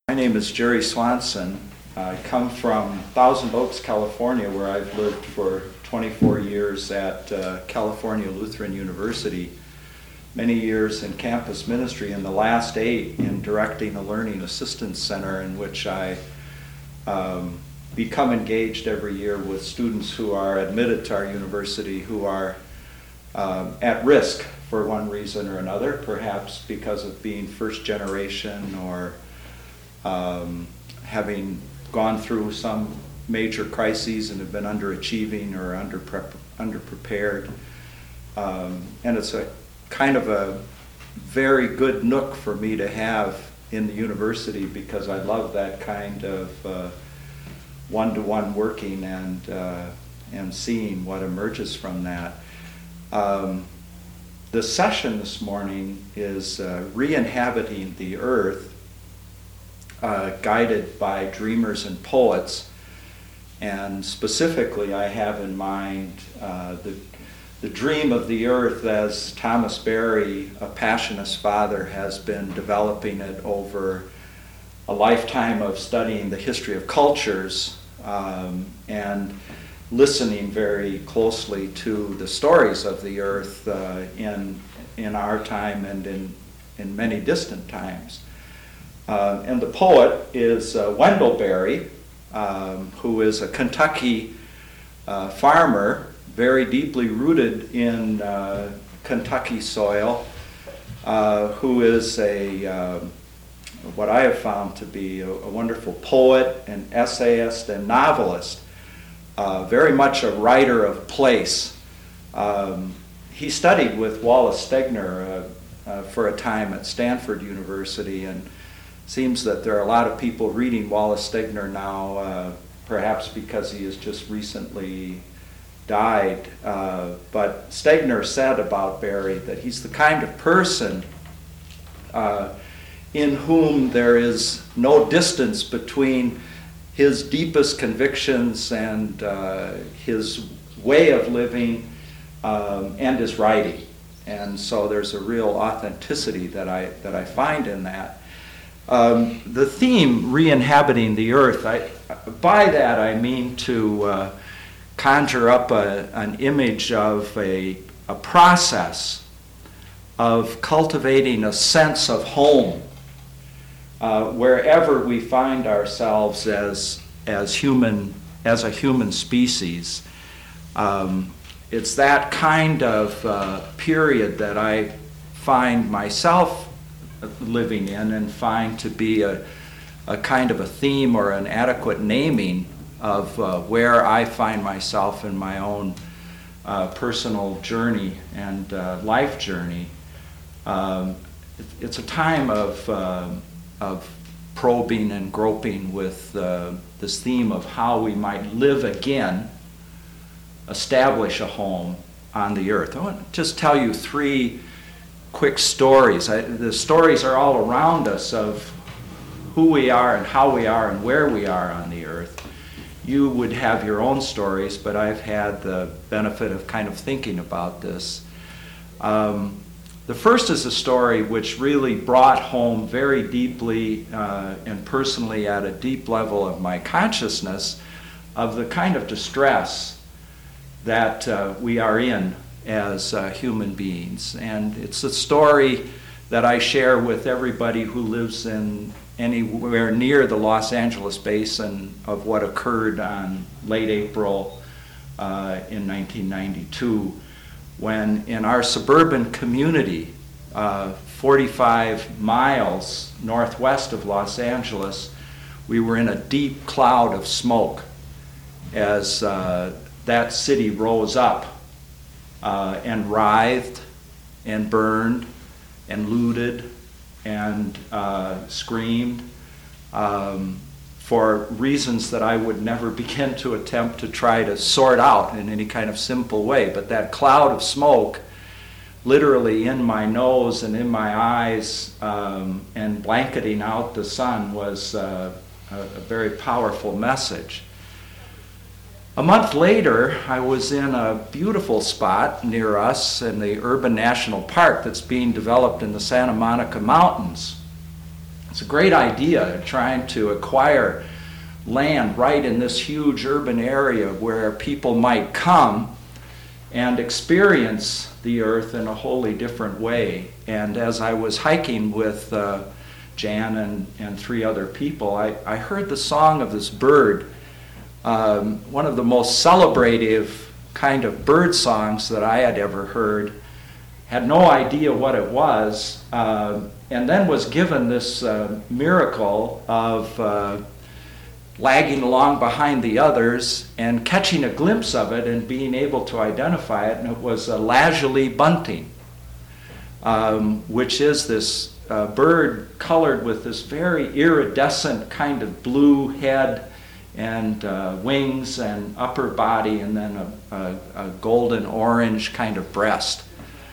My name is Jerry Swanson. I come from Thousand Oaks, California, where I've lived for 24 years at California Lutheran University, many years in campus ministry, and the last 8 in directing a learning assistance center in which I become engaged every year with students who are admitted to our university who are at risk for one reason or another, perhaps because of being first generation or having gone through some major crises and have been underachieving or underprepared. And it's a kind of a very good nook for me to have in the university because I love that kind of one-to-one working and seeing what emerges from that. The session this morning is Re-inhabiting the Earth, guided by dreamers and poets, and specifically I have in mind the dream of the earth as Thomas Berry, a Passionist father, has been developing it over a lifetime of studying the history of cultures and listening very closely to the stories of the earth in our time and in many distant times. And the poet is Wendell Berry, who is a Kentucky farmer, very deeply rooted in Kentucky soil, who is what I have found to be a wonderful poet, an essayist, and novelist, very much a writer of place. He studied with Wallace Stegner for a time at Stanford University, and seems that there are a lot of people reading Wallace Stegner now, perhaps because he has just recently died. But Stegner said about Berry that he's the kind of person in whom there is no distance between his deepest convictions and his way of living and his writing. And so there's a real authenticity that I find in that. The theme, re-inhabiting the earth, by that I mean to conjure up an image of a process of cultivating a sense of home wherever we find ourselves as a human species. It's that kind of period that I find myself living in and find to be a kind of a theme or an adequate naming of where I find myself in my own personal journey and life journey. It's a time of probing and groping with this theme of how we might live again, establish a home on the earth. I want to just tell you 3 quick stories. The stories are all around us of who we are and how we are and where we are on the earth. You would have your own stories, but I've had the benefit of kind of thinking about this. The first is a story which really brought home very deeply and personally at a deep level of my consciousness of the kind of distress that we are in as human beings. And it's a story that I share with everybody who lives in anywhere near the Los Angeles basin of what occurred on late April in 1992, when in our suburban community, 45 miles northwest of Los Angeles, we were in a deep cloud of smoke as that city rose up and writhed and burned and looted and screamed for reasons that I would never begin to attempt to try to sort out in any kind of simple way. But that cloud of smoke literally in my nose and in my eyes and blanketing out the sun was a very powerful message. A month later, I was in a beautiful spot near us in the Urban National Park that's being developed in the Santa Monica Mountains. It's a great idea, trying to acquire land right in this huge urban area where people might come and experience the earth in a wholly different way. And as I was hiking with Jan and 3 other people, I heard the song of this bird, one of the most celebrative kind of bird songs that I had ever heard. Had no idea what it was, and then was given this miracle of lagging along behind the others and catching a glimpse of it and being able to identify it, and it was a lazuli bunting, which is this bird colored with this very iridescent kind of blue head and wings and upper body, and then a golden orange kind of breast.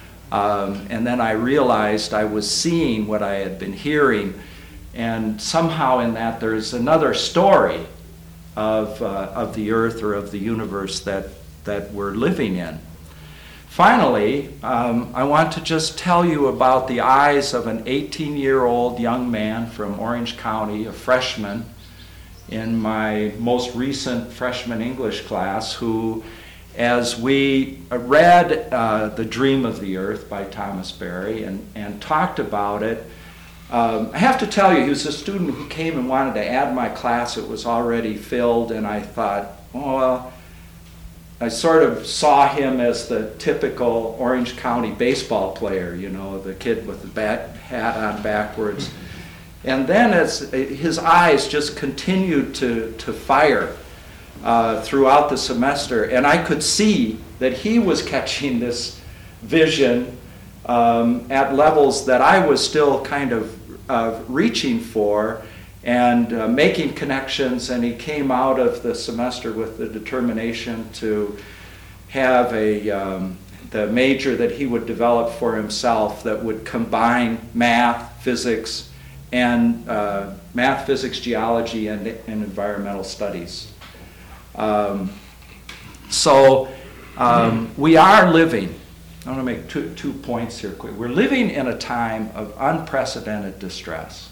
And then I realized I was seeing what I had been hearing, and somehow in that there's another story of the earth or of the universe that we're living in. Finally, I want to just tell you about the eyes of an 18-year-old young man from Orange County, a freshman in my most recent freshman English class, who, as we read The Dream of the Earth by Thomas Berry and talked about it, I have to tell you, he was a student who came and wanted to add my class. It was already filled, and I thought, oh, well, I sort of saw him as the typical Orange County baseball player, you know, the kid with the hat on backwards. And then as his eyes just continued to fire throughout the semester, and I could see that he was catching this vision at levels that I was still kind of reaching for and making connections, and he came out of the semester with the determination to have the major that he would develop for himself that would combine math, physics, and math, physics, geology, and environmental studies. We are living, I want to make two points here quick. We're living in a time of unprecedented distress.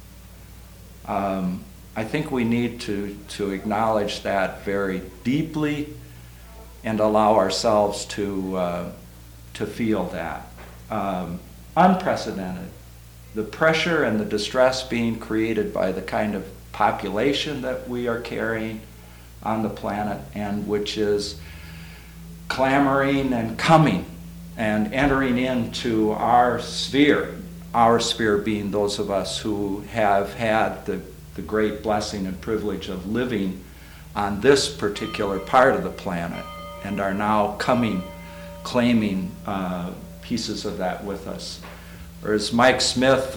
I think we need to acknowledge that very deeply and allow ourselves to feel that. Unprecedented. The pressure and the distress being created by the kind of population that we are carrying on the planet, and which is clamoring and coming and entering into our sphere being those of us who have had the great blessing and privilege of living on this particular part of the planet and are now claiming pieces of that with us. Or as Mike Smith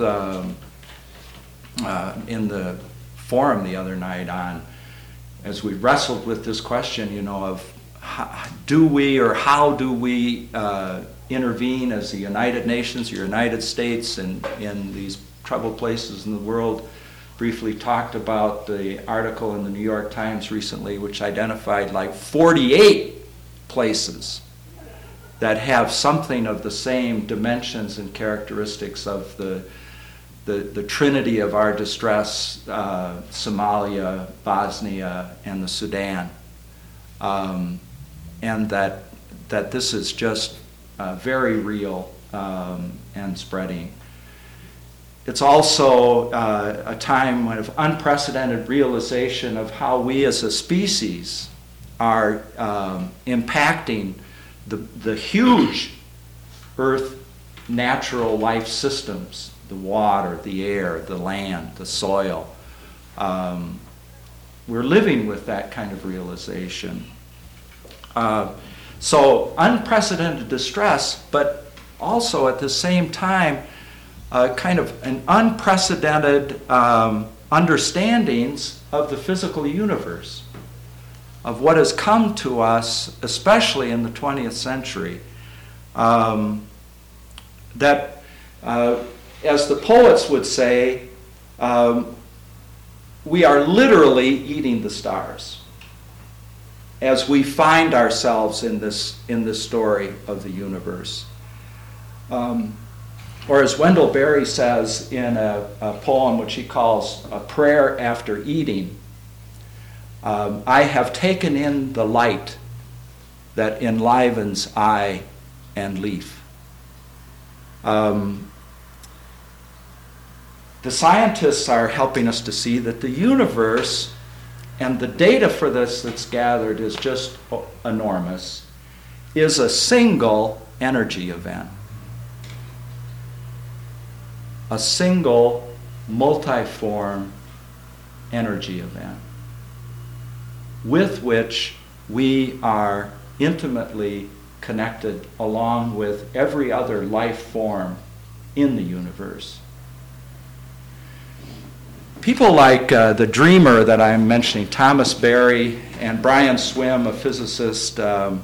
in the forum the other night as we wrestled with this question, you know, of how do we intervene as the United Nations or United States in these troubled places in the world. Briefly talked about the article in the New York Times recently, which identified like 48 places that have something of the same dimensions and characteristics of the trinity of our distress, Somalia, Bosnia, and the Sudan. And that this is just very real and spreading. It's also a time of unprecedented realization of how we as a species are impacting the huge Earth natural life systems, the water, the air, the land, the soil. We're living with that kind of realization. So unprecedented distress, but also at the same time, kind of an unprecedented understandings of the physical universe, of what has come to us, especially in the 20th century. That, as the poets would say, we are literally eating the stars as we find ourselves in this story of the universe. or as Wendell Berry says in a poem which he calls A Prayer After Eating, I have taken in the light that enlivens eye and leaf. The scientists are helping us to see that the universe, and the data for this that's gathered is just enormous, is a single energy event. A single multiform energy event with which we are intimately connected along with every other life form in the universe. People like the dreamer that I'm mentioning, Thomas Berry, and Brian Swimme, a physicist,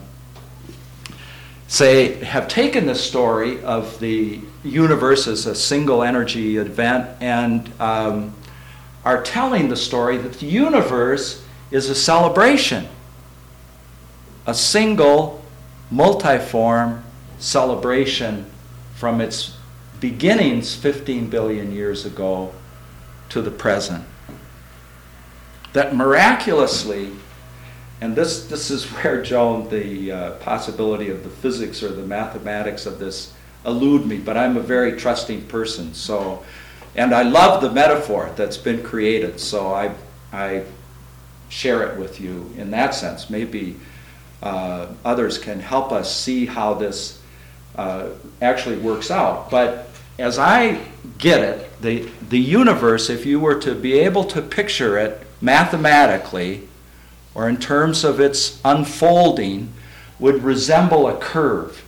have taken the story of the universe as a single energy event and are telling the story that the universe is a celebration, a single, multiform celebration from its beginnings 15 billion years ago to the present. That miraculously, and this is where, Joan, the possibility of the physics or the mathematics of this elude me, but I'm a very trusting person, so, and I love the metaphor that's been created, so I share it with you in that sense. Maybe others can help us see how this actually works out. But as I get it, the universe, if you were to be able to picture it mathematically, or in terms of its unfolding, would resemble a curve.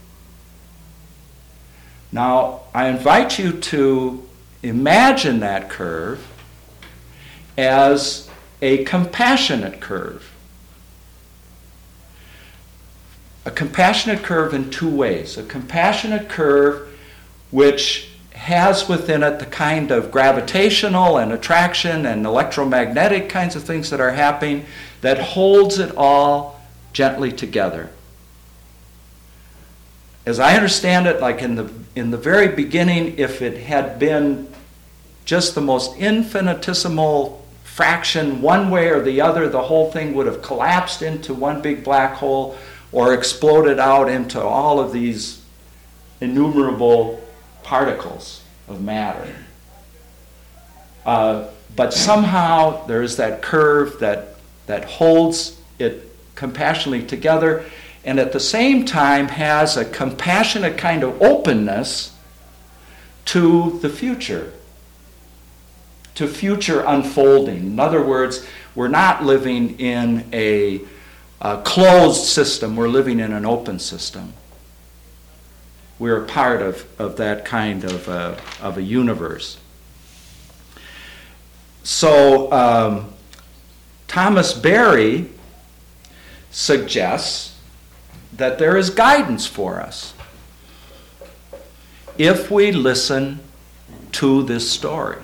Now, I invite you to imagine that curve as a compassionate curve. A compassionate curve in two ways. A compassionate curve which has within it the kind of gravitational and attraction and electromagnetic kinds of things that are happening that holds it all gently together. As I understand it, like in the very beginning, if it had been just the most infinitesimal fraction one way or the other, the whole thing would have collapsed into one big black hole or exploded out into all of these innumerable particles of matter. But somehow there is that curve that holds it compassionately together, and at the same time has a compassionate kind of openness to the future, to future unfolding. In other words, we're not living in a closed system, we're living in an open system. We're a part of that kind of a universe. So Thomas Berry suggests that there is guidance for us if we listen to this story.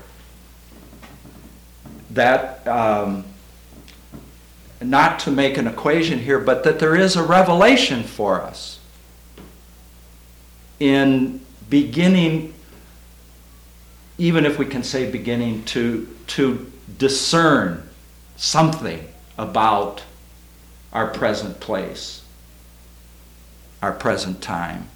That, not to make an equation here, but that there is a revelation for us in beginning, even if we can say beginning, to discern something about our present place, our present time.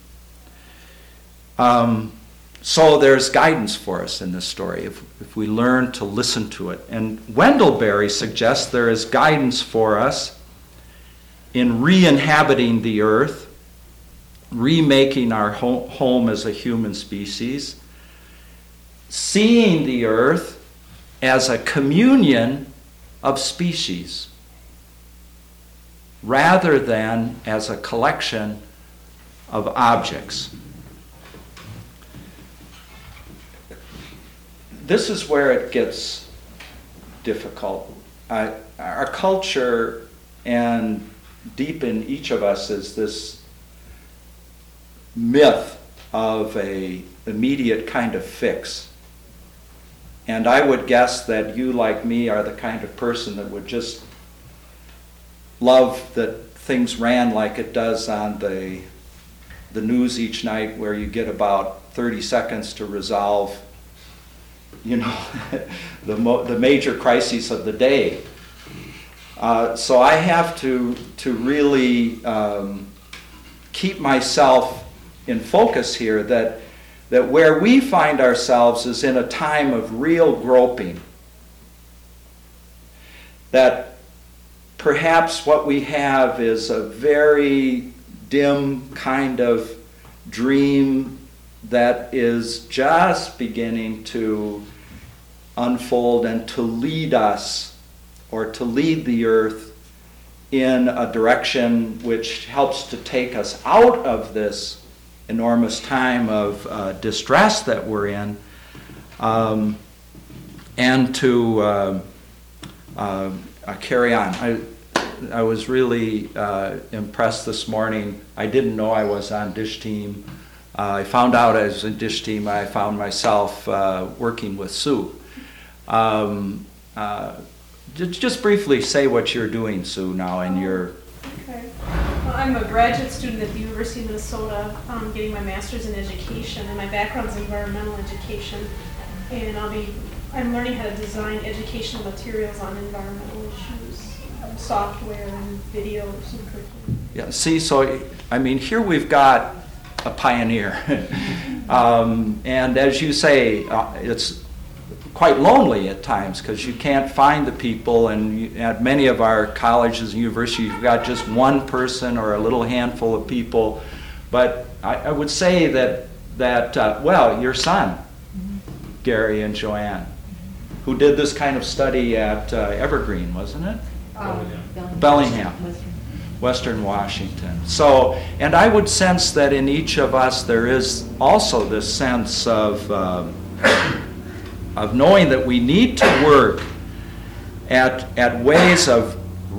So there's guidance for us in this story if we learn to listen to it. And Wendell Berry suggests there is guidance for us in re-inhabiting the earth, remaking our home as a human species, seeing the earth as a communion of species rather than as a collection of objects. This is where it gets difficult. Our culture, and deep in each of us, is this myth of a immediate kind of fix. And I would guess that you, like me, are the kind of person that would just love that things ran like it does on the news each night, where you get about 30 seconds to resolve, the major crises of the day. So I have to really keep myself in focus here that where we find ourselves is in a time of real groping. That perhaps what we have is a very dim kind of dream that is just beginning to unfold and to lead us, or to lead the earth in a direction which helps to take us out of this enormous time of distress that we're in, and to carry on. I was really impressed this morning. I didn't know I was on Dish Team. I found out I was in Dish Team. I found myself working with Sue. Just briefly say what you're doing, Sue, now in your... Okay. Well, I'm a graduate student at the University of Minnesota, getting my master's in education, and my background is environmental education. And I'm learning how to design educational materials on environmental issues, software and videos and curriculum. Yeah, see, so, I mean, here we've got a pioneer. And as you say, it's quite lonely at times because you can't find the people, and at many of our colleges and universities you've got just one person or a little handful of people. But I would say that well, your son, Gary and Joanne, who did this kind of study at Evergreen, wasn't it? Bellingham. Western Washington. So, and I would sense that in each of us there is also this sense of knowing that we need to work at ways of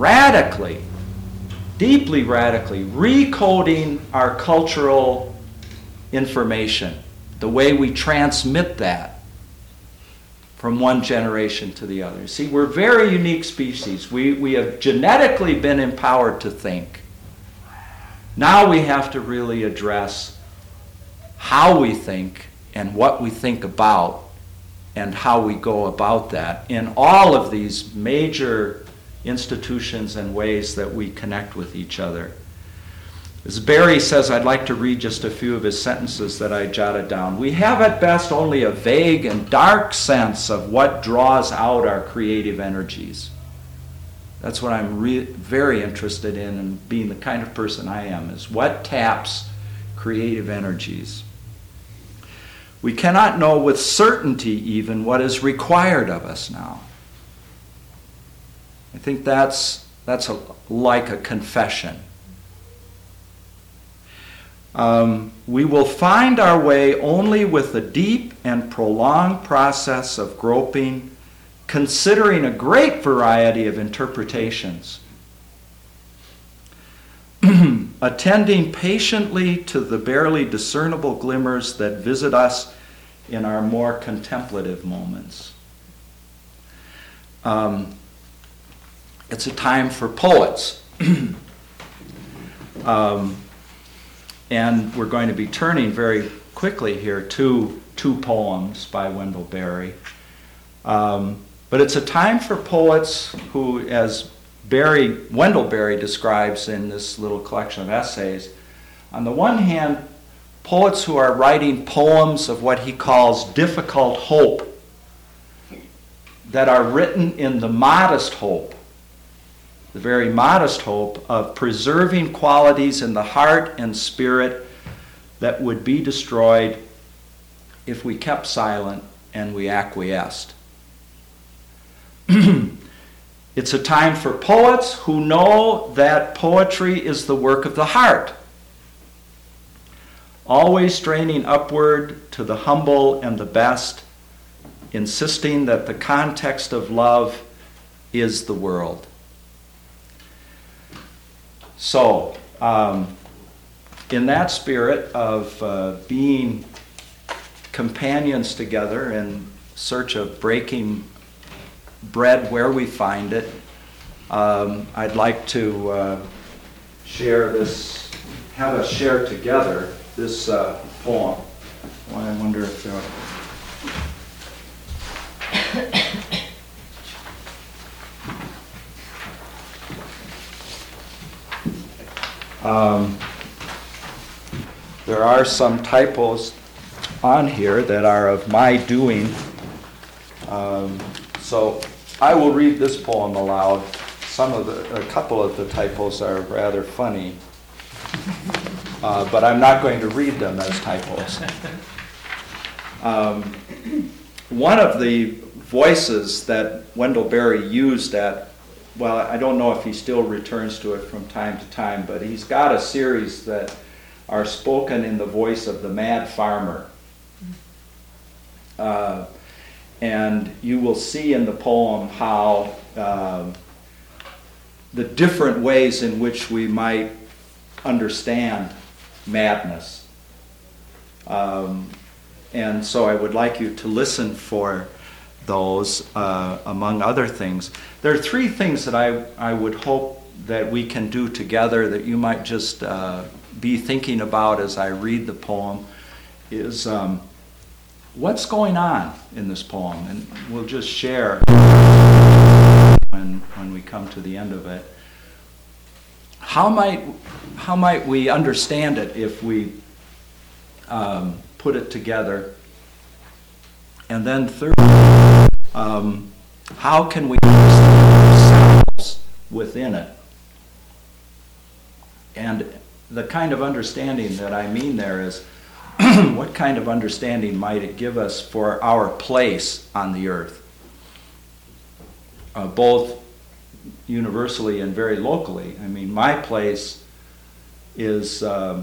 deeply radically recoding our cultural information, the way we transmit that from one generation to the other. See, we're a very unique species. We have genetically been empowered to think. Now we have to really address how we think and what we think about and how we go about that in all of these major institutions and ways that we connect with each other. As Barry says, I'd like to read just a few of his sentences that I jotted down. We have at best only a vague and dark sense of what draws out our creative energies. That's what I'm very interested in, and being the kind of person I am, is what taps creative energies. We cannot know with certainty even what is required of us now. I think that's like a confession. We will find our way only with a deep and prolonged process of groping, considering a great variety of interpretations, attending patiently to the barely discernible glimmers that visit us in our more contemplative moments. It's a time for poets. And we're going to be turning very quickly here to two poems by Wendell Berry. But it's a time for poets who, as Wendell Berry describes in this little collection of essays, on the one hand, poets who are writing poems of what he calls difficult hope, that are written in the modest hope, the very modest hope of preserving qualities in the heart and spirit that would be destroyed if we kept silent and we acquiesced. It's a time for poets who know that poetry is the work of the heart, always straining upward to the humble and the best, insisting that the context of love is the world. So, in that spirit of being companions together in search of breaking bread where we find it, I'd like to have us share together this poem. Well, I wonder if there. There are some typos on here that are of my doing. So I will read this poem aloud. A couple of the typos are rather funny, but I'm not going to read them as typos. One of the voices that Wendell Berry used well, I don't know if he still returns to it from time to time, but he's got a series that are spoken in the voice of the mad farmer. And you will see in the poem how the different ways in which we might understand madness. And so I would like you to listen for those, among other things. There are three things that I would hope that we can do together that you might just be thinking about as I read the poem is what's going on in this poem, and we'll just share when we come to the end of it. How might we understand it if we put it together? And then third, how can we understand ourselves within it? And the kind of understanding that I mean there is, what kind of understanding might it give us for our place on the earth, both universally and very locally? I mean, my place is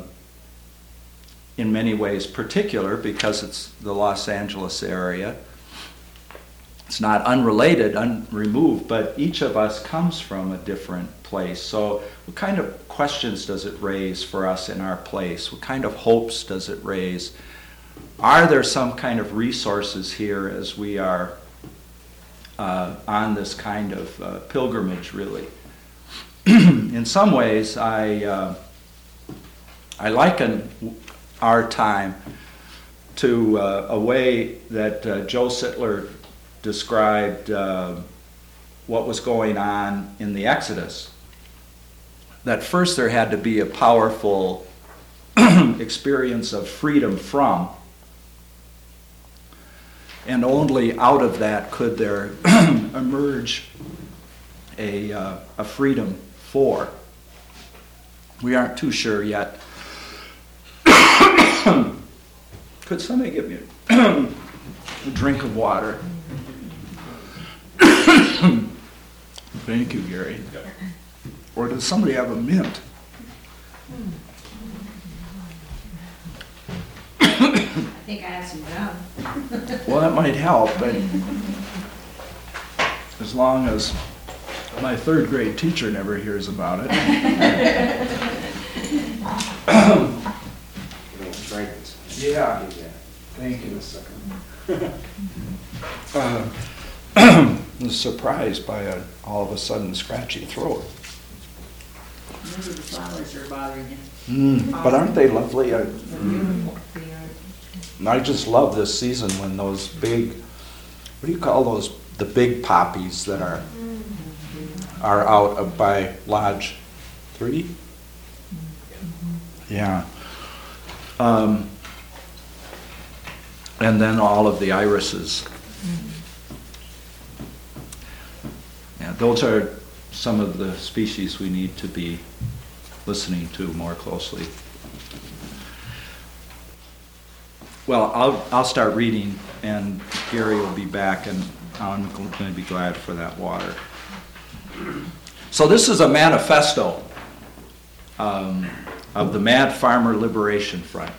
in many ways particular because it's the Los Angeles area. It's not unrelated, unremoved, but each of us comes from a different place. So what kind of questions does it raise for us in our place? What kind of hopes does it raise? Are there some kind of resources here as we are on this kind of pilgrimage, really? In some ways, I liken our time to a way that Joe Sittler described what was going on in the Exodus. That first there had to be a powerful experience of freedom from, and only out of that could there emerge a freedom for. We aren't too sure yet. Could somebody give me a drink of water? Thank you, Gary. Or does somebody have a mint? I think I have some gum. Well, that might help, but as long as my third grade teacher never hears about it. Yeah. Thank you. I was surprised by all of a sudden scratchy throat. Maybe the flowers are bothering you. But aren't they lovely? They're beautiful. I just love this season when those big, what do you call those, the big poppies that are out by Lodge 3? Yeah. And then all of the irises. Yeah, those are some of the species we need to be listening to more closely. Well, I'll start reading, and Gary will be back, and I'm going to be glad for that water. So this is a manifesto of the Mad Farmer Liberation Front.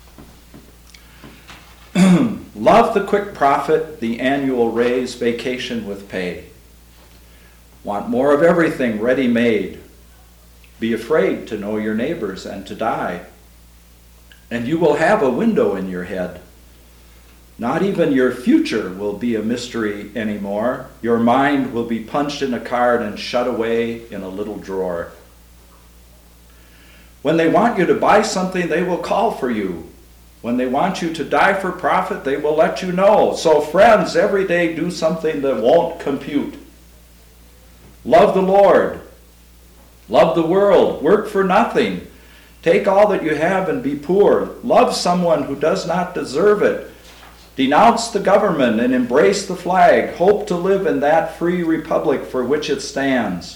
Love the quick profit, the annual raise, vacation with pay. Want more of everything ready-made. Be afraid to know your neighbors and to die. And you will have a window in your head. Not even your future will be a mystery anymore. Your mind will be punched in a card and shut away in a little drawer. When they want you to buy something, they will call for you. When they want you to die for profit, they will let you know. So friends, every day do something that won't compute. Love the Lord. Love the world. Work for nothing. Take all that you have and be poor. Love someone who does not deserve it. Denounce the government and embrace the flag. Hope to live in that free republic for which it stands.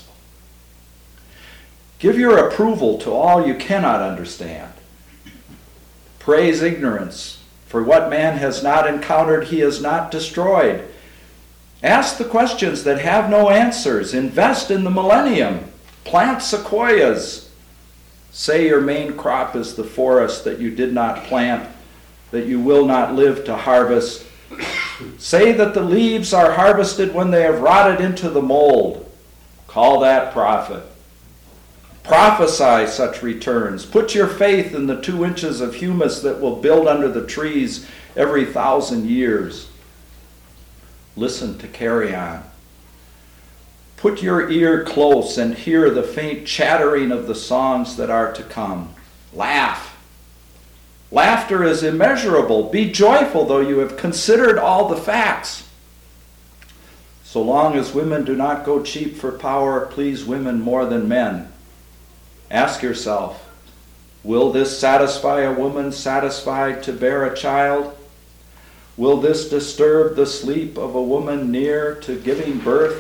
Give your approval to all you cannot understand. Praise ignorance, for what man has not encountered, he has not destroyed. Ask the questions that have no answers. Invest in the millennium. Plant sequoias. Say your main crop is the forest that you did not plant, that you will not live to harvest. Say that the leaves are harvested when they have rotted into the mold. Call that profit. Prophesy such returns. Put your faith in the 2 inches of humus that will build under the trees every 1,000 years. Listen to carrion. Put your ear close and hear the faint chattering of the songs that are to come. Laugh. Laughter is immeasurable. Be joyful, though you have considered all the facts. So long as women do not go cheap for power, please women more than men. Ask yourself, will this satisfy a woman satisfied to bear a child? Will this disturb the sleep of a woman near to giving birth?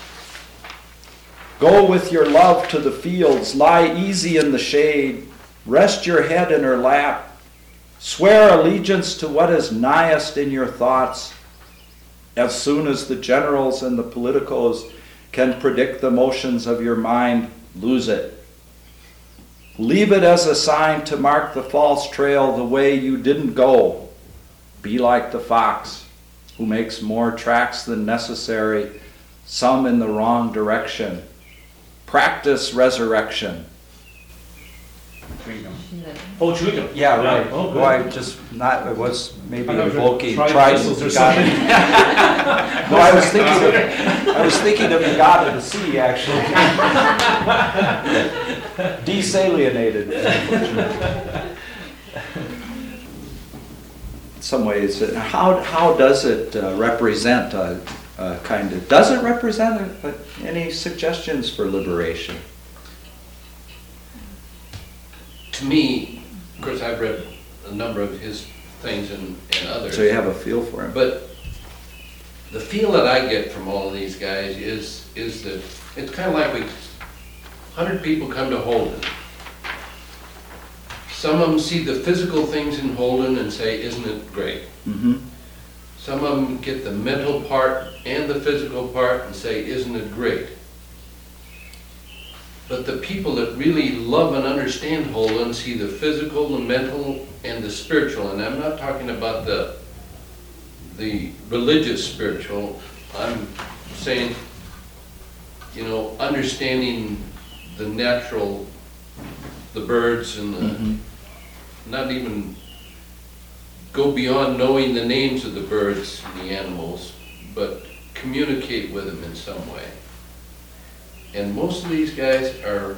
Go with your love to the fields, lie easy in the shade, rest your head in her lap, swear allegiance to what is nighest in your thoughts. As soon as the generals and the politicos can predict the motions of your mind, lose it. Leave it as a sign to mark the false trail, the way you didn't go. Be like the fox, who makes more tracks than necessary, some in the wrong direction. Practice resurrection. Oh, chewing gum. Yeah, right. Oh, good. Well, I was maybe I thought you were invoking trying trident whistles or of God. No, I was thinking of the God of the sea, actually. Desalinated. In some ways, how does it represent kind of? Does it represent any suggestions for liberation? To me, of course, I've read a number of his things and others. So you have a feel for him. But the feel that I get from all of these guys is that it's kind of like 100 people come to Holden. Some of them see the physical things in Holden and say, isn't it great? Mm-hmm. Some of them get the mental part and the physical part and say, isn't it great? But the people that really love and understand Holden see the physical, the mental, and the spiritual. And I'm not talking about the religious spiritual. I'm saying, understanding the natural, the birds and the, not even go beyond knowing the names of the birds and the animals, but communicate with them in some way. And most of these guys are,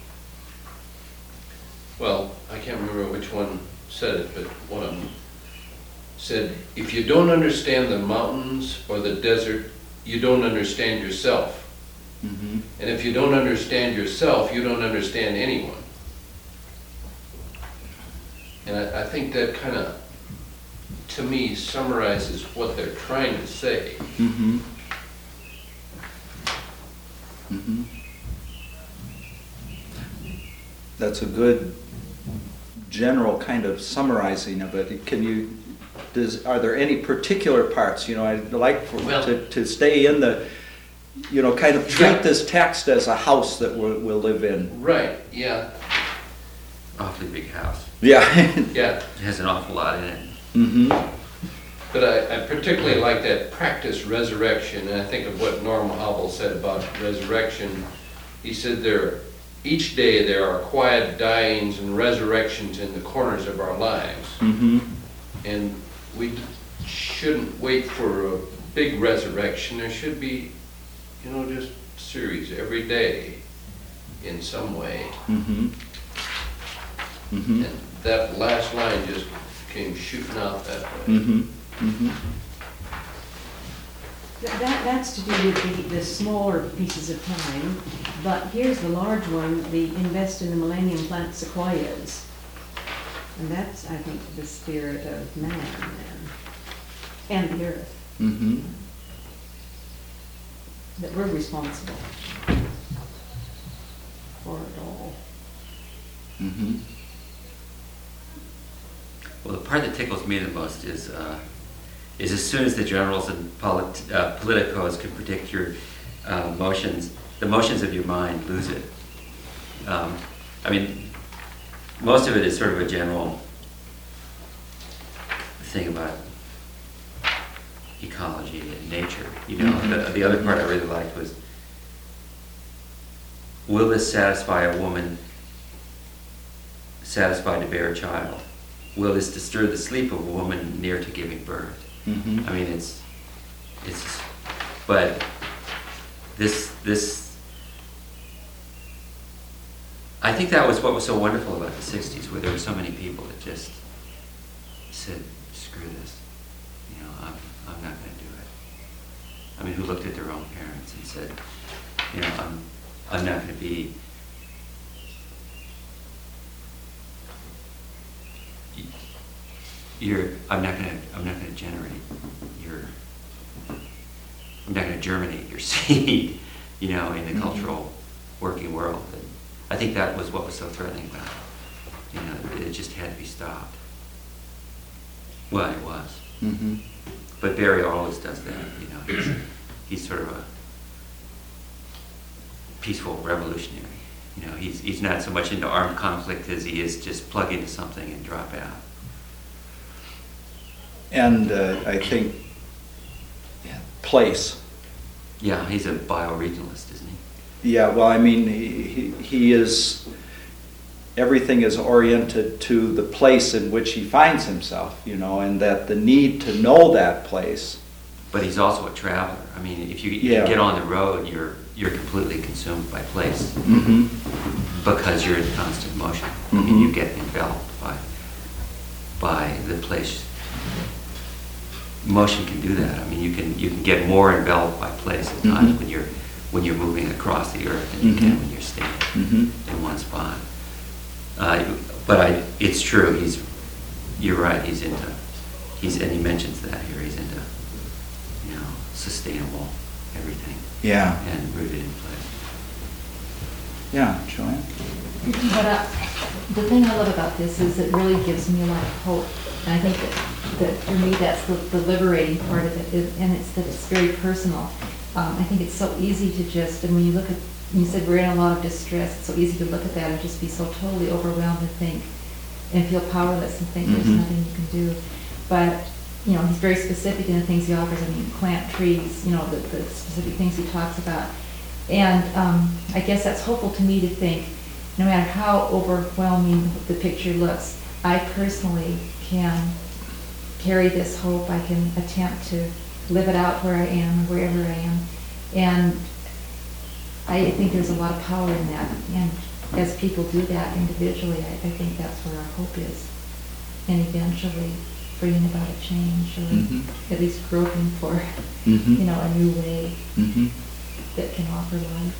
well, I can't remember which one said it, but one of them said, if you don't understand the mountains or the desert, you don't understand yourself. Mm-hmm. And if you don't understand yourself, you don't understand anyone. And I think that kind of, to me, summarizes what they're trying to say. Mm-hmm. Mm-hmm. That's a good general kind of summarizing of it. Are there any particular parts? I'd like to stay in the, kind of treat this text as a house that we'll live in. Right, yeah. Awfully big house. Yeah. Yeah. It has an awful lot in it. Mm-hmm. But I particularly like that practice resurrection, and I think of what Norm Hobble said about resurrection. He said each day there are quiet dyings and resurrections in the corners of our lives. Mm-hmm. And we shouldn't wait for a big resurrection. There should be, just series every day in some way. Mm-hmm. Mm-hmm. And that last line just came shooting out that way. Mm-hmm, mm-hmm. That's to do with the smaller pieces of time, but here's the large one, the invest in the Millennium Plant sequoias. And that's, I think, the spirit of man then, and the earth, Mm-hmm. that we're responsible for it all. Mm-hmm. Well, the part that tickles me the most is as soon as the generals and politicos can predict your motions, the motions of your mind lose it. I mean, most of it is sort of a general thing about ecology and nature. You know, the other part I really liked was, will this satisfy a woman satisfied to bear a child? Will this disturb the sleep of a woman near to giving birth? Mm-hmm. I mean, but this, I think that was what was so wonderful about the 60s, where there were so many people that just said, screw this, you know, I'm not going to do it. I mean, who looked at their own parents and said, you know, I'm not going to be, I'm not going to generate I'm not going to germinate your seed, you know, in the cultural working world. And I think that was what was so threatening about it. You know, it just had to be stopped. Well, it was. Mm-hmm. But Barry always does that, you know. He's sort of a peaceful revolutionary. You know, he's not so much into armed conflict as he is just plug into something and drop out. And I think place. Yeah, he's a bioregionalist, isn't he? Yeah, well, I mean, he is, everything is oriented to the place in which he finds himself, you know, and that the need to know that place. But he's also a traveler. I mean, if you Yeah. get on the road, you're completely consumed by place Mm-hmm. because you're in constant motion. I Mhm. mean, you get enveloped by the place. Motion can do that. I mean, you can get more enveloped by place at times Mhm. when you're moving across the earth than you can Mhm. when you're staying Mm-hmm. in one spot. But it's true. You're right. And he mentions that here. He's into, you know, sustainable everything Yeah, and rooted in place. yeah, Joanne? But the thing I love about this is it really gives me a lot of hope. And I think that for me, that's the liberating part of it, and it's that it's very personal. I think it's so easy to just, and when you look at, you said we're in a lot of distress, it's so easy to look at that and just be so totally overwhelmed and think, and feel powerless and think there's Mhm. nothing you can do. But, you know, he's very specific in the things he offers. I mean, plant trees, you know, the specific things he talks about. And I guess that's hopeful to me to think, no matter how overwhelming the picture looks, I personally can carry this hope. I can attempt to live it out where I am or wherever I am. And I think there's a lot of power in that. And as people do that individually, I think that's where our hope is. And eventually bringing about a change, or Mhm. at least groping for, Mm-hmm. you know, a new way Mm-hmm. that can offer life.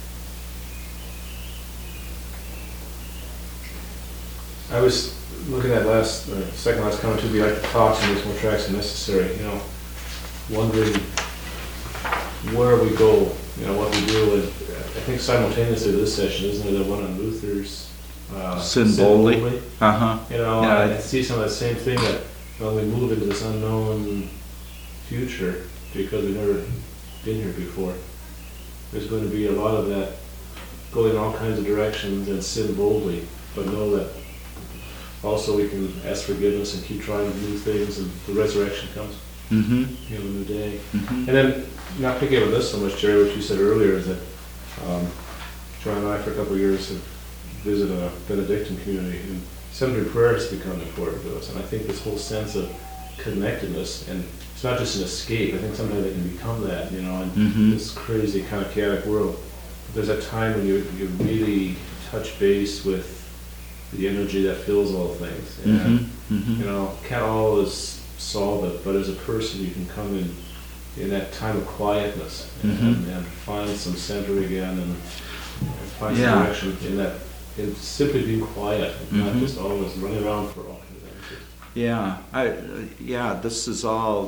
I was looking at second last comment too, be like the talks and there's more tracks than necessary, you know, wondering where we go, you know, what we do. And I think simultaneously with this session, isn't there the one on Luther's Sin boldly. Uh-huh. You know, Yeah. I see some of that same thing that when we move into this unknown future, because we've never been here before, there's going to be a lot of that going in all kinds of directions and sin boldly, but know that also we can ask forgiveness and keep trying new things, and the resurrection comes, Mm-hmm. you know, a new day. Mm-hmm. And then, not picking up on this so much, Jerry, what you said earlier is that John and I, for a couple of years, have visited a Benedictine community, and seminary prayer has become important to us. And I think this whole sense of connectedness, and it's not just an escape. I think sometimes it can become that, you know, in Mhm. this crazy kind of chaotic world. There's a time when you really touch base with the energy that fills all things. And, you know, can't always solve it, but as a person, you can come in that time of quietness and find some center again and find some direction in that, in simply being quiet, not just always running around for all kinds of answers. Yeah, this is all,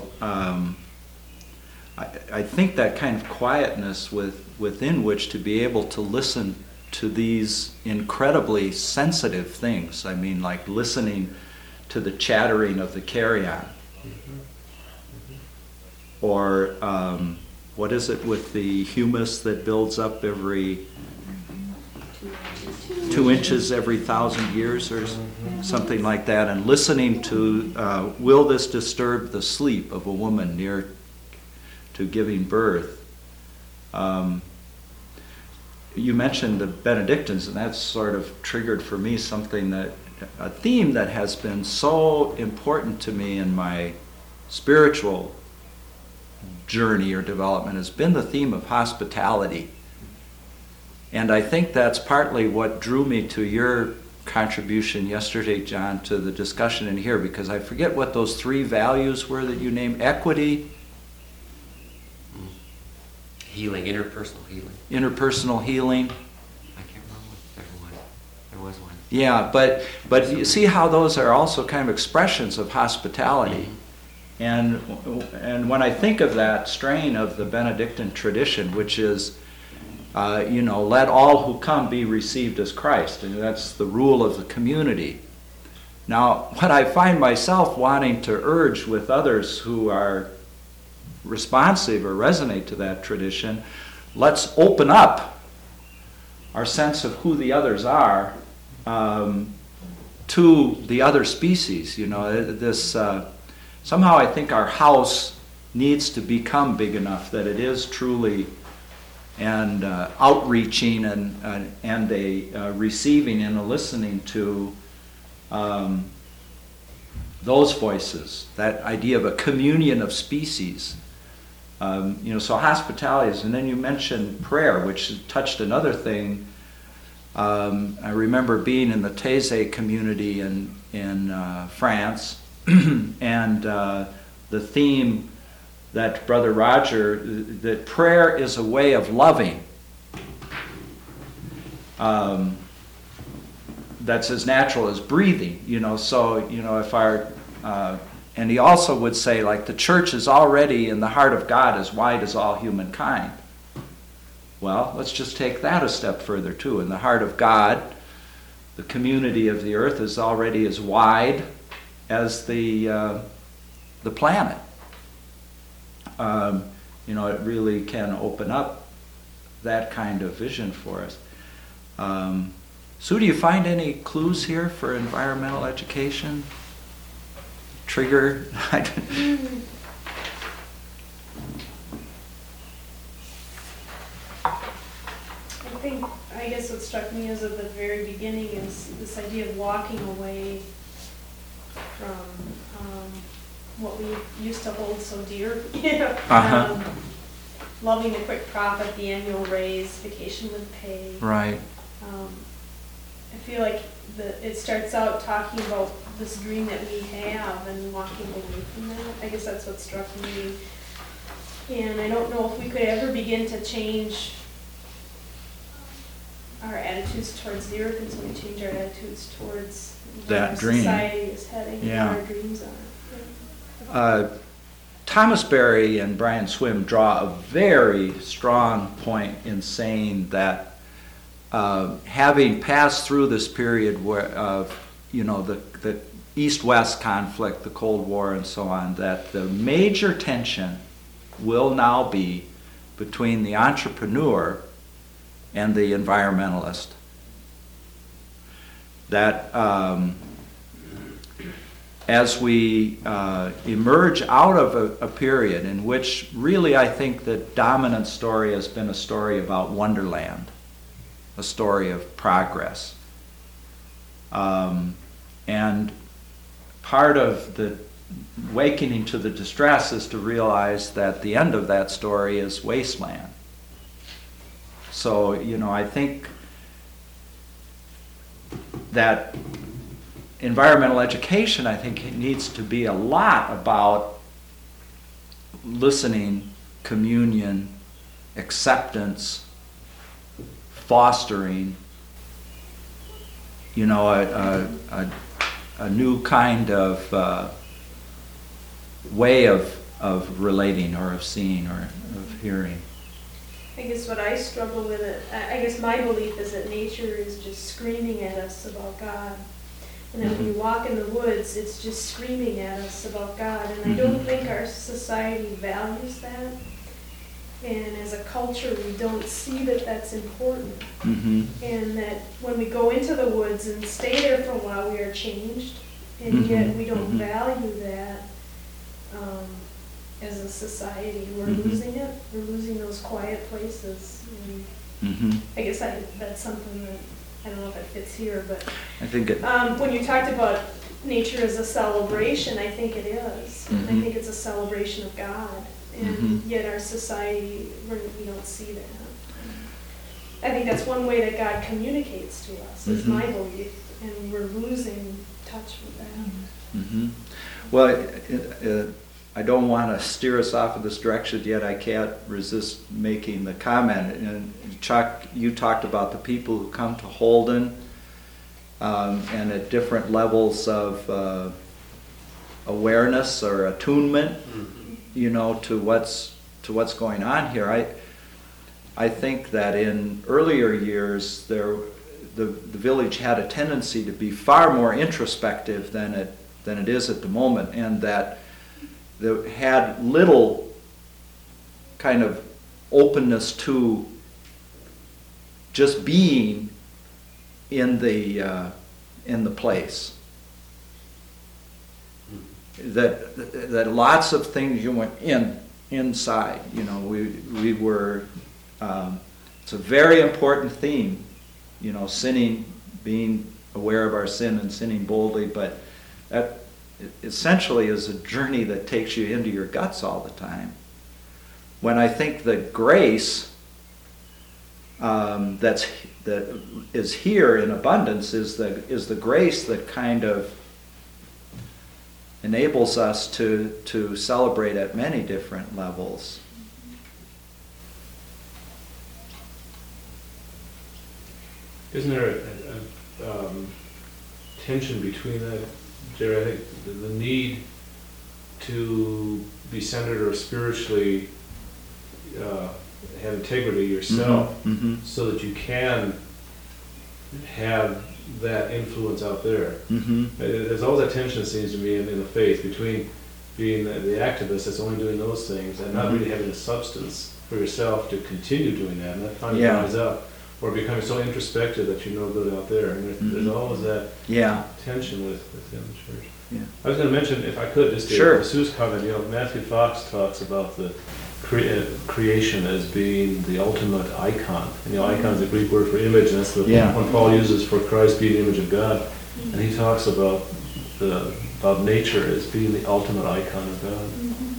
I think that kind of quietness within which to be able to listen to these incredibly sensitive things. I mean, like listening to the chattering of the carrion. Or what is it with the humus that builds up every 2 inches every 1,000 years or something like that, and listening to will this disturb the sleep of a woman near to giving birth. You mentioned the Benedictines, and that's sort of triggered for me something a theme that has been so important to me in my spiritual journey or development has been the theme of hospitality. And I think that's partly what drew me to your contribution yesterday, John, to the discussion in here, because I forget what those 3 values were that you named. Equity, Healing, interpersonal healing. interpersonal healing. I can't remember what the second one. There was one. Yeah, but you see how those are also kind of expressions of hospitality. And when I think of that strain of the Benedictine tradition, which is, let all who come be received as Christ, and that's the rule of the community. Now, what I find myself wanting to urge with others who are responsive or resonate to that tradition, let's open up our sense of who the others are to the other species. Somehow I think our house needs to become big enough that it is truly and outreaching and a receiving and a listening to those voices, that idea of a communion of species. So hospitality is, and then you mentioned prayer, which touched another thing. I remember being in the Taizé community in France, and the theme that Brother Roger, that prayer is a way of loving. That's as natural as breathing, if our, and he also would say, like, the church is already in the heart of God as wide as all humankind. Well, let's just take that a step further too. In the heart of God, the community of the earth is already as wide as the planet. It really can open up that kind of vision for us. Sue, do you find any clues here for environmental education? Trigger? I guess what struck me as at the very beginning is this idea of walking away from what we used to hold so dear. Loving the quick profit, the annual raise, vacation with pay. Right. I feel like it starts out talking about this dream that we have and walking away from that. I guess that's what struck me. And I don't know if we could ever begin to change our attitudes towards the earth until we change our attitudes towards that where dream. Society is heading Yeah. and our dreams are. Thomas Berry and Brian Swim draw a very strong point in saying that having passed through this period of the East-West conflict, the Cold War, and so on, that the major tension will now be between the entrepreneur and the environmentalist. That as we emerge out of a period in which really I think the dominant story has been a story about wonderland, a story of progress. And part of the awakening to the distress is to realize that the end of that story is wasteland. So, I think that environmental education, I think, it needs to be a lot about listening, communion, acceptance, fostering, you know, a new kind of way of relating or of seeing or of hearing. I guess what I struggle with it, I guess my belief is that nature is just screaming at us about God. And then when you walk in the woods, it's just screaming at us about God. And I don't think our society values that. And as a culture, we don't see that that's important. And that when we go into the woods and stay there for a while, we are changed. And yet we don't value that as a society. We're losing it. We're losing those quiet places. And I guess that's something that, I don't know if it fits here, but I think it. when you talked about nature as a celebration, I think it is. And I think it's a celebration of God. And yet our society, we don't see that. I think that's one way that God communicates to us, is my belief. And we're losing touch with that. Well, I don't want to steer us off of this direction yet. I can't resist making the comment. And Chuck, you talked about the people who come to Holden and at different levels of awareness or attunement, you know, to what's going on here. I think that in earlier years the village had a tendency to be far more introspective than it is at the moment, and that they had little kind of openness to just being in the place. That lots of things you went inside. You know, we were. It's a very important theme. You know, sinning, being aware of our sin and sinning boldly, but that essentially is a journey that takes you into your guts all the time. When I think the grace that is here in abundance is the grace that kind of enables us to celebrate at many different levels. Isn't there a tension between that, Jerry? I think the need to be centered or spiritually have integrity yourself, so that you can have that influence out there. There's always that tension, it seems to me, in the faith between being the activist that's only doing those things and not really having a substance for yourself to continue doing that, and that finally dries up. Or becoming so introspective that you know good out there. And there's always that tension within the church. Yeah. I was going to mention, if I could, just Sue's comment, you know, Matthew Fox talks about the creation as being the ultimate icon. And the icon is a Greek word for image, and that's the one Paul uses for Christ being the image of God. And he talks about nature as being the ultimate icon of God.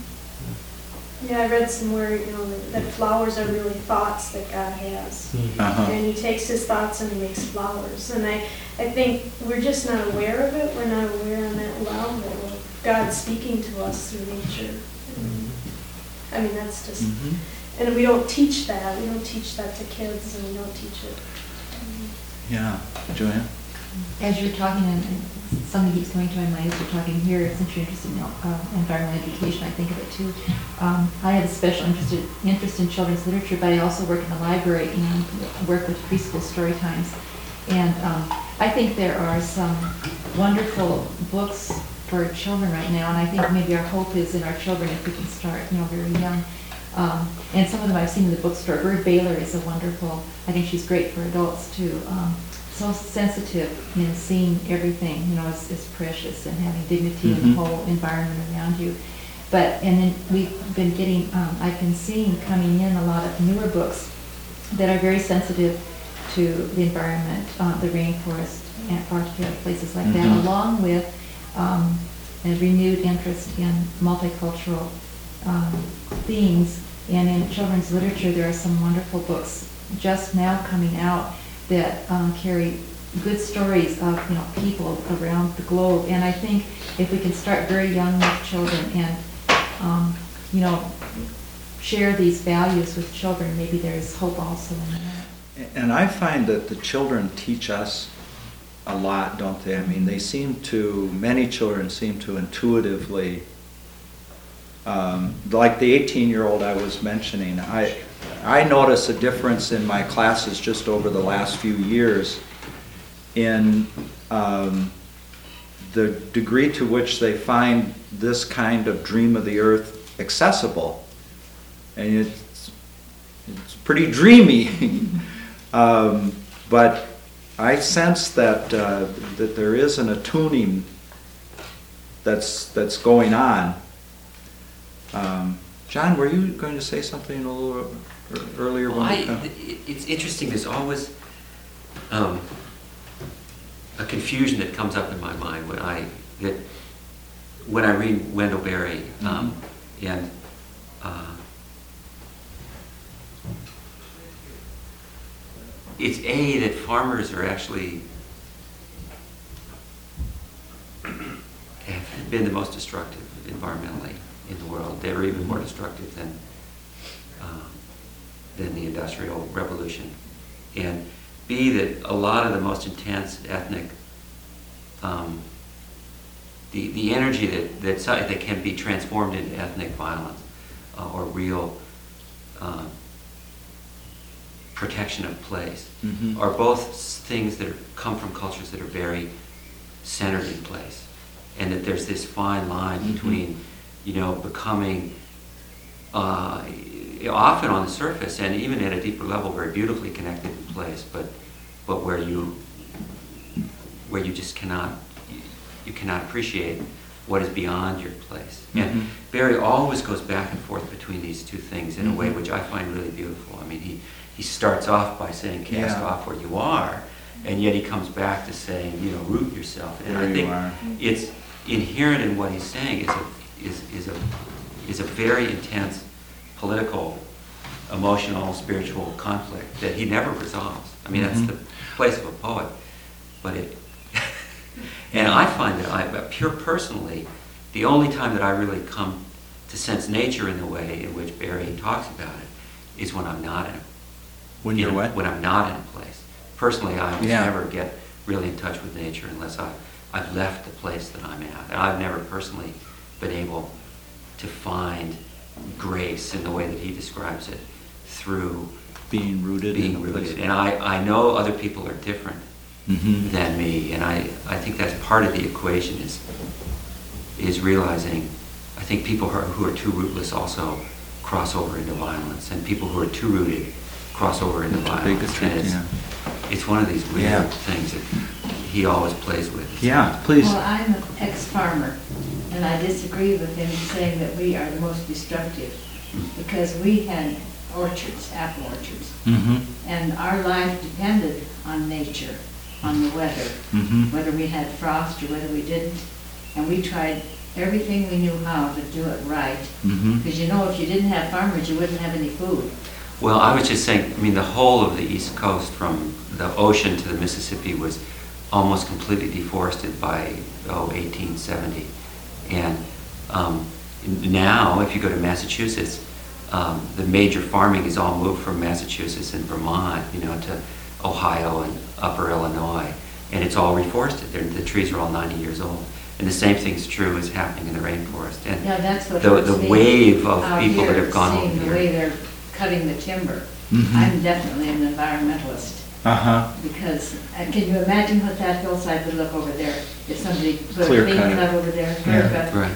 Yeah, I read somewhere, you know, that flowers are really thoughts that God has. And he takes his thoughts and he makes flowers. And I think we're just not aware of it. We're not aware on that level of God speaking to us through nature. I mean, that's just, and we don't teach that. We don't teach that to kids, and we don't teach it. Yeah, Joanne? As you're talking, and something keeps coming to my mind as you're talking here, since you're interested in environmental education, I think of it too. I have a special interest in children's literature, but I also work in the library and work with preschool story times. And I think there are some wonderful books for children right now, and I think maybe our hope is in our children if we can start, you know, very young. And some of them I've seen in the bookstore. Bird Baylor is a wonderful, I think she's great for adults too. So sensitive in seeing everything, you know, as precious and having dignity in the whole environment around you. And then we've been getting, I've been seeing coming in a lot of newer books that are very sensitive to the environment, the rainforest, Antarctica, places like that, along with a renewed interest in multicultural themes. And in children's literature, there are some wonderful books just now coming out that carry good stories of, people around the globe. And I think if we can start very young with children and, share these values with children, maybe there's hope also in that. And I find that the children teach us a lot, don't they? I mean, many children seem to intuitively, like the 18-year-old I was mentioning, I notice a difference in my classes just over the last few years in the degree to which they find this kind of dream of the earth accessible. And it's pretty dreamy. But I sense that there is an attuning that's going on. John, were you going to say something a little earlier? It's interesting. There's always a confusion that comes up in my mind when I read Wendell Berry, and it's that farmers are actually have been the most destructive environmentally in the world. They're even more destructive than the Industrial Revolution. And B, that a lot of the most intense ethnic, the energy that can be transformed into ethnic violence or real protection of place, are both things that come from cultures that are very centered in place, and that there's this fine line between, becoming often on the surface and even at a deeper level very beautifully connected in place, but where you just cannot appreciate what is beyond your place. And Barry always goes back and forth between these two things in a way which I find really beautiful. I mean, he starts off by saying cast off where you are, and yet he comes back to saying, root yourself. And I think it's inherent in what he's saying is a very intense political, emotional, spiritual conflict that he never resolves. I mean, that's the place of a poet. But and I find that personally, the only time that I really come to sense nature in the way in which Barry talks about it is when I'm not in it. When you're what? When I'm not in a place. Personally, I never get really in touch with nature unless I've left the place that I'm at. And I've never personally been able to find grace in the way that he describes it through being rooted. And I know other people are different than me, and I think that's part of the equation is realizing, I think people who are too rootless also cross over into violence, and people who are too rooted cross over into violence. And it's one of these weird things that he always plays with. Yeah, please. Well, I'm an ex-farmer, and I disagree with him saying that we are the most destructive, because we had orchards, apple orchards, and our life depended on nature, on the weather, whether we had frost or whether we didn't, and we tried everything we knew how to do it right, because if you didn't have farmers, you wouldn't have any food. Well, I was just saying, I mean, the whole of the East Coast from the ocean to the Mississippi was almost completely deforested by 1870. And now, if you go to Massachusetts, the major farming is all moved from Massachusetts and Vermont, to Ohio and Upper Illinois, and it's all reforested. The trees are all 90 years old. And the same thing's true is happening in the rainforest. And that's what the wave of people that have gone over the here. way they're cutting the timber. I'm definitely an environmentalist. Because can you imagine what that hillside would look over there if somebody put a clean cut over there, clear cut? Right.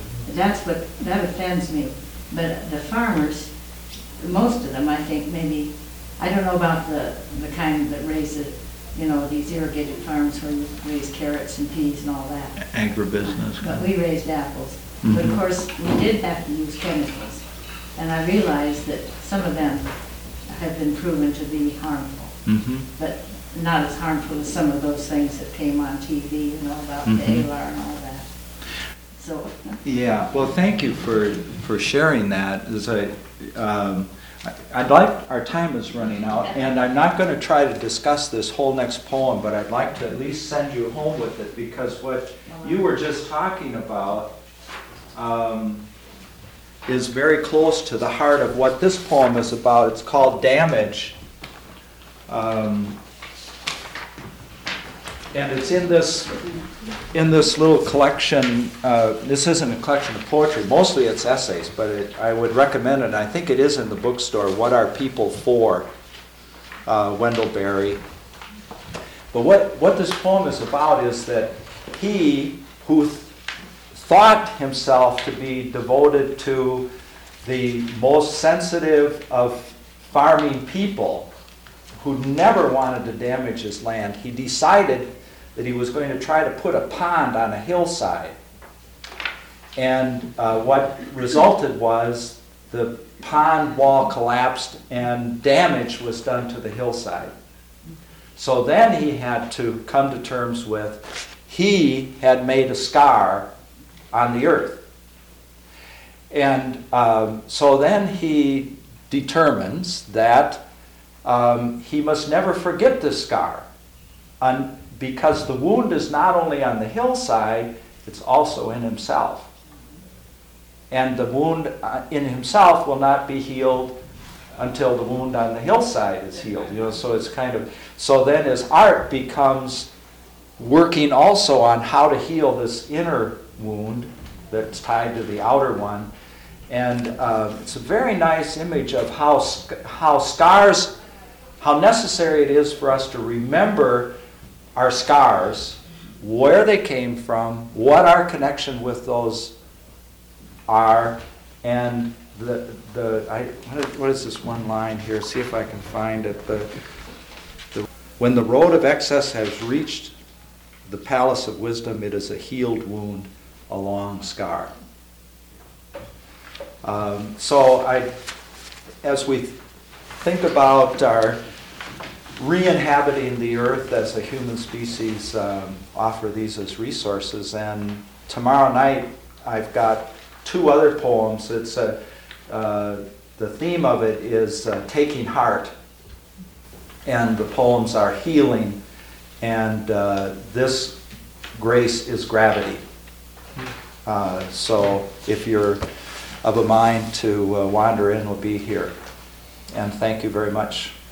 That offends me. But the farmers, most of them, I think, maybe, I don't know about the kind that raise these irrigated farms where you raise carrots and peas and all that. Agribusiness. But we raised apples. But of course, we did have to use chemicals. And I realized that some of them have been proven to be harmful. But not as harmful as some of those things that came on TV, about the ALAR and all that. So. Yeah, well, thank you for sharing that. I'd like, our time is running out, and I'm not going to try to discuss this whole next poem, but I'd like to at least send you home with it, because what you were just talking about is very close to the heart of what this poem is about. It's called Damage. And it's in this little collection. This isn't a collection of poetry. Mostly it's essays, but I would recommend it. I think it is in the bookstore. What Are People For? Wendell Berry. But what this poem is about is that he who thought himself to be devoted to the most sensitive of farming people, who never wanted to damage his land, he decided that he was going to try to put a pond on a hillside. And what resulted was the pond wall collapsed and damage was done to the hillside. So then he had to come to terms with he had made a scar on the earth. And so then he determines that he must never forget this scar, because the wound is not only on the hillside, it's also in himself. And the wound in himself will not be healed until the wound on the hillside is healed. So it's kind of, so then his art becomes working also on how to heal this inner wound that's tied to the outer one. And it's a very nice image of how scars, how necessary it is for us to remember our scars, where they came from, what our connection with those are, and what is this one line here? See if I can find it. When the road of excess has reached the palace of wisdom, it is a healed wound, a long scar. As we think about our re-inhabiting the earth as a human species, offer these as resources. And tomorrow night I've got 2 other poems. It's the theme of it is taking heart, and the poems are healing, and this grace is gravity. So if you're of a mind to wander in, we'll be here. And thank you very much.